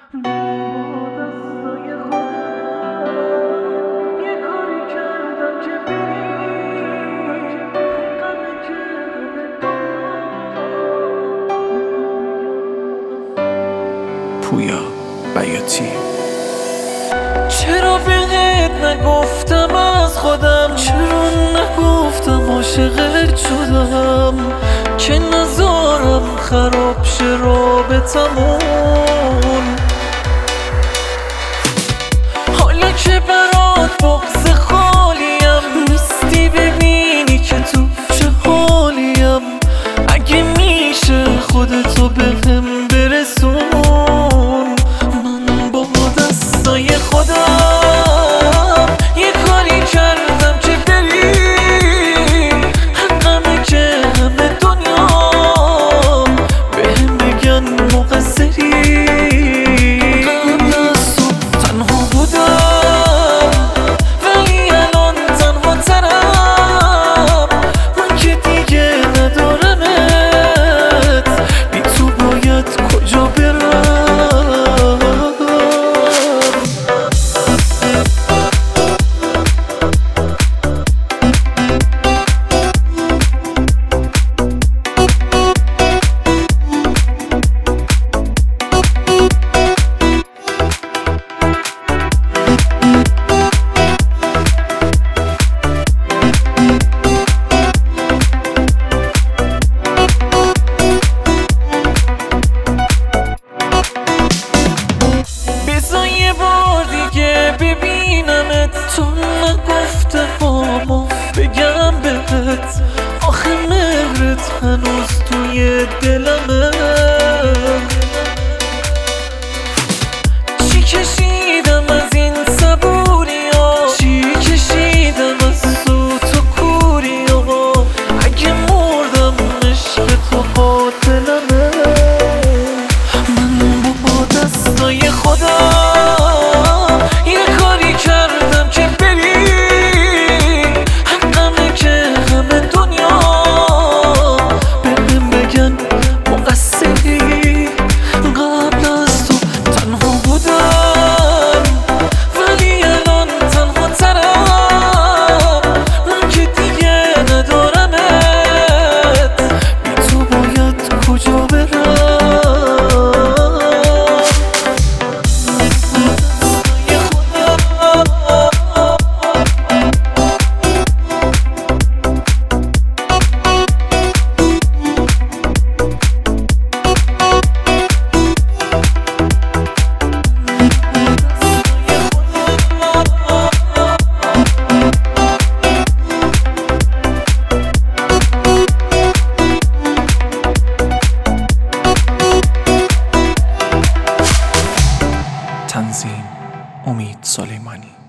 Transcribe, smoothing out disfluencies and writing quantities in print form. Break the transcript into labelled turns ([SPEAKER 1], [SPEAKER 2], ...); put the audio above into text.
[SPEAKER 1] با دستای خودم یه کاری کردم که بری غم
[SPEAKER 2] پویا بیاتی.
[SPEAKER 1] چرا بهت نگفتم از خودم، چرا نگفتم عاشقت شدم که نذارم خراب شه رابطمون. حالا که برات بغض خالیم، نیستی ببینی که تو چه حالیم. اگه میشه خودتو بهم برسون، من با دستای خودم یه کاری کردم که بری حقمه که همه دنیا بهم بگن مقصری. قبل از تو تنها بودم ولی الان تنها ترم. من که دیگه ندارمت، بی تو باید کجا برم. بذار یه بار دیگه ببینمت، تو نگفته بامو بگم بهت. آخه مهرت هنوز توی دلمه. چی کشیدم از این صبوریا، چی کشیدم از سوت و کوریا. اگه مردم عشق تو قاتلمه. من با دستای خودم یه کاری کردم که بری حقمه که همه دنیا بهم بگن مقصری. قبل از تو تنها بودم ولی الان تنها ترم. من که دیگه ندارمت، بی تو باید کجا برم.
[SPEAKER 2] تنظیم امید سلیمانی.